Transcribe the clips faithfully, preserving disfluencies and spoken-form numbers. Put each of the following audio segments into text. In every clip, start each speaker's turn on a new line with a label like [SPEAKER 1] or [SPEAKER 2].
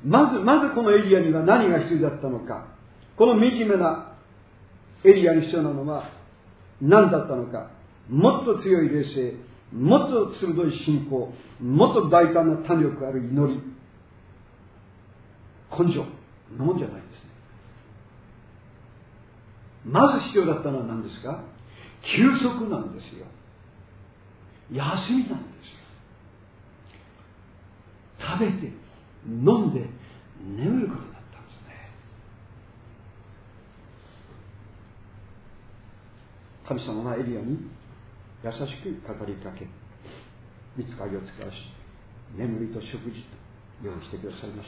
[SPEAKER 1] まずまずこのエリアには何が必要だったのか、この惨めなエリアに必要なのは何だったのか。もっと強い霊性、もっと鋭い信仰、もっと大胆な胆力ある祈り、根性のもんじゃないですね。まず必要だったのは何ですか？休息なんですよ。休みなんですよ。食べて飲んで眠ることだったんですね。神様はエリアに優しく語りかけ、御使いを使わし、眠りと食事と用意してくださいました。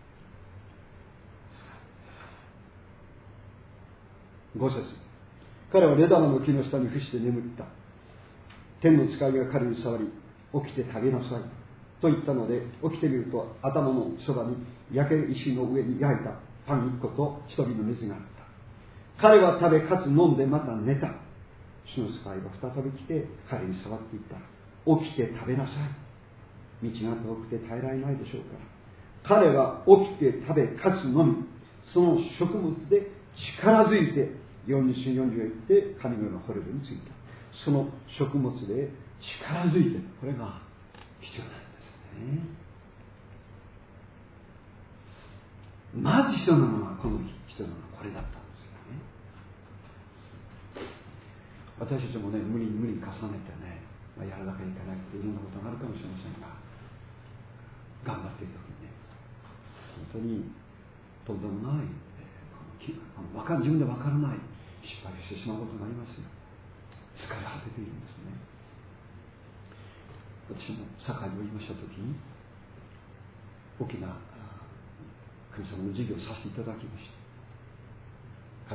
[SPEAKER 1] ご節、彼はレバノンの木の下に伏して眠った。天の使いが彼に触り、起きて食べなさいと言ったので、起きてみると頭のそばに焼ける石の上に焼いたパン一個と一人の水があった。彼は食べかつ飲んでまた寝た。主の使いが再び来て彼に触っていった。起きて食べなさい。道が遠くて耐えられないでしょうから。彼は起きて食べかつ飲み、その食物で力づいてよんじゅっしゅんよんじゅうへ行って神のようなホレブに着いた。その食物で力づいて、これが必要なんですね。まず必要なのはこの必要なのはこれだったんですよね。私たちもね、無理に無理に重ねてね、まあ、やらなきゃいけないっていろんなことがあるかもしれませんが、頑張っている時にね、本当にとんでもない、わか自分でわからない失敗をしてしまうことがありますよ。疲れ果てているんですね。私も堺におりましたときに大きな神様の事業をさせていただきました。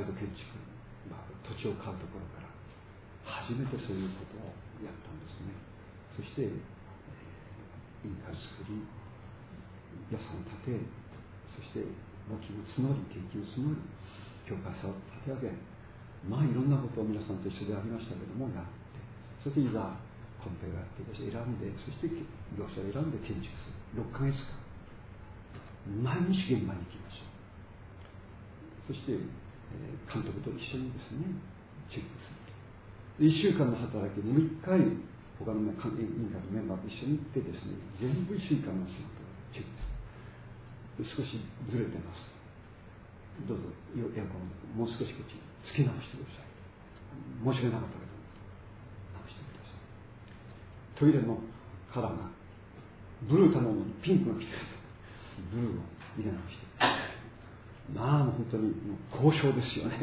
[SPEAKER 1] 街道建築、まあ、土地を買うところから初めてそういうことをやったんですね。そして印鑑作り、予算を立て、そして募金を募り、献金を募り、教会さを立て上げ、まあいろんなことを皆さんと一緒でありましたけどもやって、そしていざコンペをやって選んで、そして業者を選んで建築する。ろっかげつかん毎日現場に行きました。そして、えー、監督と一緒にですねチェックすると。いっしゅうかんの働きでもういっかい他の、ね、委員会のメンバーと一緒に行ってですね、全部いっしゅうかんの仕事をチェックする。少しずれてます、どうぞエアコンもう少しこっちつけ直してください。申し訳なかったけど直してください。トイレのカラーがブルー頼むのにピンクが来てる。ブルーを入れ直して、まあもう本当に交渉ですよね。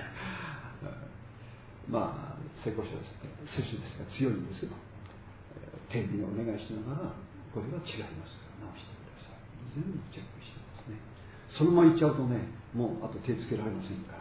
[SPEAKER 1] まあ成功者ですから接種ですから強いんですけど、丁寧にお願いしながらこれは違いますから直してください。全部チェックしてますね。そのまま行っちゃうとね、もうあと手つけられませんから、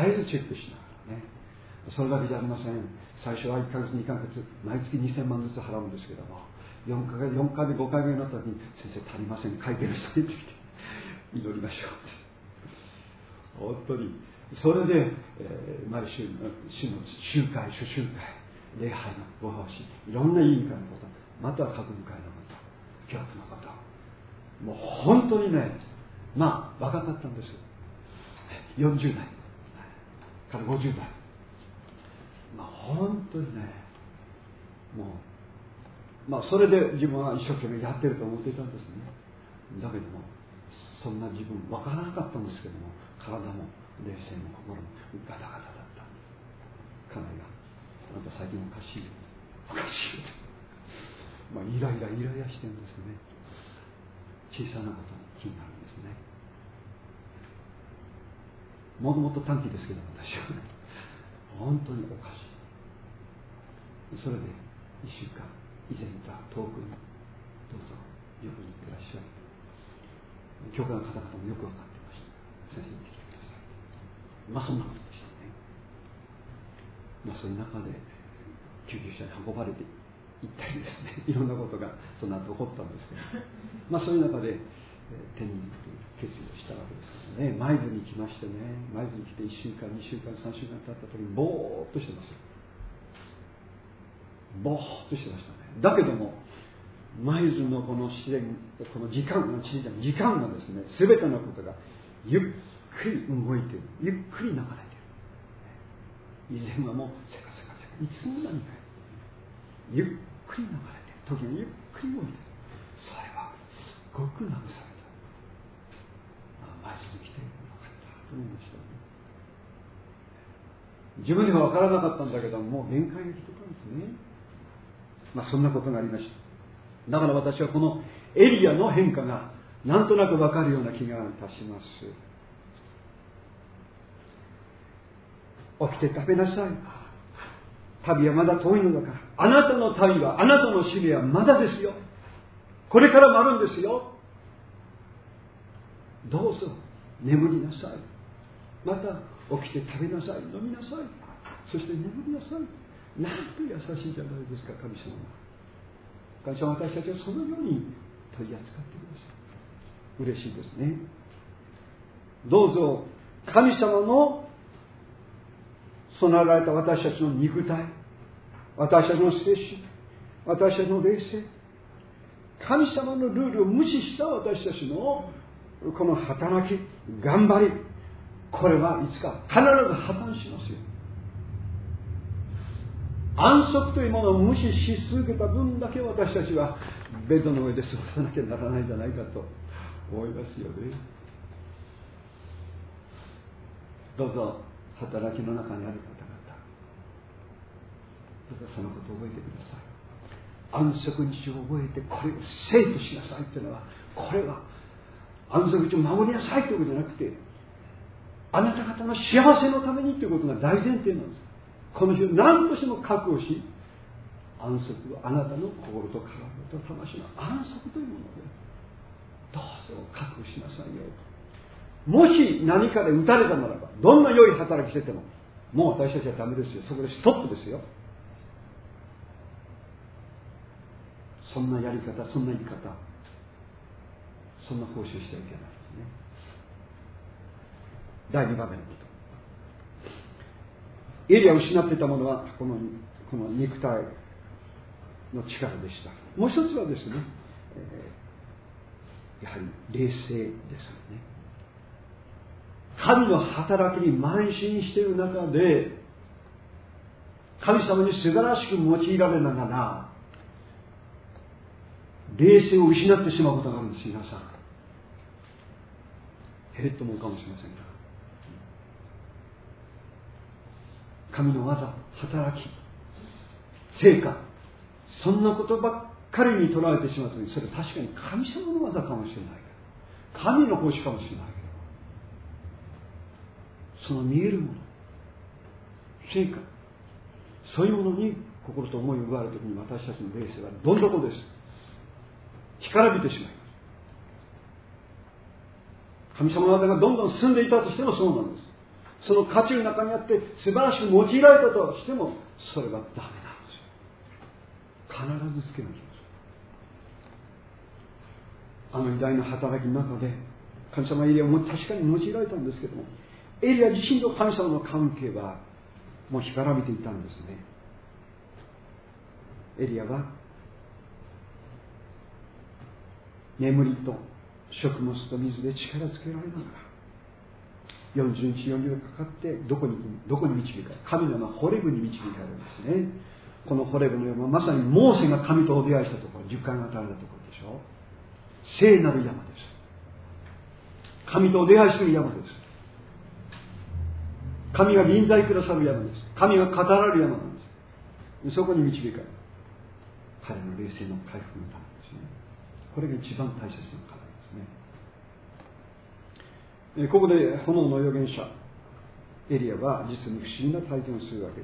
[SPEAKER 1] 絶えずチェックしながらね。それだけじゃありません。最初はいっかげつにかげつ毎月にせんまんずつ払うんですけども、よんかげつよんかいめごかいめになった時に先生足りません、書いてる人に来て祈りましょう。本当にそれで、えー、毎週の主の集会、主集会、礼拝のご奉仕、いろんな委員会のこと、または各部会のこと、教育のこと、もう本当にね、まあ若かったんです。よんじゅうだいからごじゅうだい、まあ本当にね、もうまあそれで自分は一生懸命やってると思っていたんですね。だけどもそんな自分分からなかったんですけども、体も霊性も心もガタガタだった。家内があなた最近おかしいおかしい、まあイライライライラしてるんですね。小さなことに気になるんですね。もともと短期ですけど私はね、本当におかしい。それでいっしゅうかん以前いた遠くにどうぞよく行ってらっしゃい。教会の方々もよく分かってました。先生に来てください。まあそんなことでしたね。まあそういう中で救急車に運ばれていったりですね、いろんなことがその後起こったんですけど、まあそういう中で天に行く決意をしたわけですからね。舞鶴に来ましてね、舞鶴に来ていっしゅうかんにしゅうかんさんしゅうかん経った時にボーっとしてますよ。ボーっとしてましたね。だけども毎日のこの自然、この時間の時間がですね、すべてのことがゆっくり動いている、ゆっくり流れている。以前はもうせかせかせか、いつの間にかゆっくり流れている、時がゆっくり動いている。それはすごく慰めた。毎日来てよかったと思いました、ね。自分では分からなかったんだけど、もう限界が来てたんですね。まあそんなことがありました。だから私はこのエリアの変化がなんとなく分かるような気がいたします。起きて食べなさい。旅はまだ遠いのだから。あなたの旅は、あなたの使命はまだですよ。これからもあるんですよ。どうぞ眠りなさい。また起きて食べなさい。飲みなさい。そして眠りなさい。なんと優しいじゃないですか、神様は。神様は私たちをそのように取り扱ってください。嬉しいですね。どうぞ神様の備えられた私たちの肉体、私たちの精神、私たちの霊性、神様のルールを無視した私たちのこの働き、頑張り、これはいつか必ず破綻しますよ。安息というものを無視し続けた分だけ私たちはベッドの上で過ごさなきゃならないんじゃないかと思いますよね。どうぞ働きの中にある方々、どうぞそのことを覚えてください。安息日を覚えてこれを生としなさいというのは、これは安息日を守りなさいということじゃなくて、あなた方の幸せのためにということが大前提なんです。この日を何としても確保し、安息はあなたの心と体と魂の安息というものでどうぞ確保しなさいよ。もし何かで打たれたならば、どんな良い働きしててももう私たちはダメですよ。そこでストップですよ。そんなやり方、そんな生き方、そんな報酬してはいけないですね。だいにばんめのこと、エリアを失っていたものはこの、この肉体の力でした。もう一つはですね、えー、やはり霊性ですよね。神の働きに慢心している中で、神様に素晴らしく用いられながら霊性を失ってしまうことがあるんです。皆さんへっと思うかもしれませんが、神の技、働き、成果、そんなことばっかりに捉えてしまうと、それは確かに神様の技かもしれないけど、神の奉仕かもしれないけど、その見えるもの、成果、そういうものに心と思いを奪われるときに、私たちの霊性はどん底です。干からびてしまいます。神様の技がどんどん進んでいたとしてもそうなんです。その価値の中にあって素晴らしく用いられたとしても、それはダメなんですよ。必ずつけなきゃいけません。あの偉大な働きの中で神様エリアも確かに用いられたんですけども、エリア自身と神様の関係はもう干からびていたんですね。エリアは眠りと食物と水で力つけられながらよんじゅうにちよんじゅうにちかかってどこにどこに導かれ、神の山ホレブに導かれるんですね。このホレブの山はまさにモーセが神とお出会いしたところ、十回が与えられたところでしょ。聖なる山です。神とお出会いする山です。神が臨在くださる山です。神が語られる山なんです。そこに導かれる。彼の霊性の回復のためですね。これが一番大切な課題ですね。ここで炎の預言者エリアは実に不思議な体験をするわけです。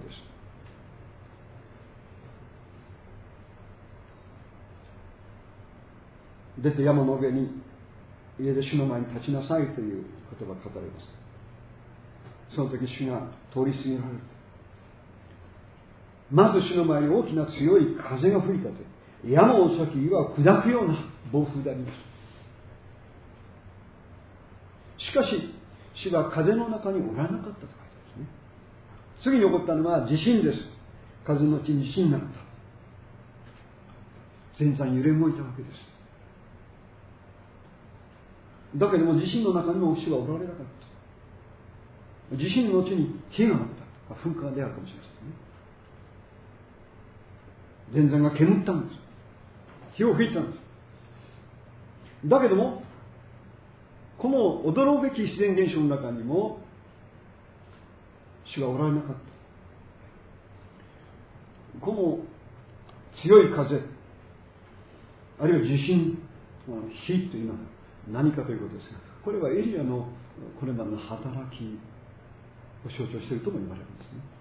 [SPEAKER 1] 出て山の上に家で主の前に立ちなさいという言葉が語られます。その時主が通り過ぎられる。まず主の前に大きな強い風が吹いたと、山を裂き岩を砕くような暴風であります。しかし主は風の中におらなかったと書いてあるんですね。次に起こったのは地震です。風のうちに地震になった。 前座に揺れ動いたわけです。だけども地震の中にも主がおられなかった。地震の後に火があった。噴火が出会うかもしれませんね。前座が煙ったんです。火を吹いたんです。だけどもこの驚くべき自然現象の中にも主がおられなかった。この強い風、あるいは地震、火というのは何かということですが、これはエリアのこれまでの働きを象徴しているとも言われるんですね。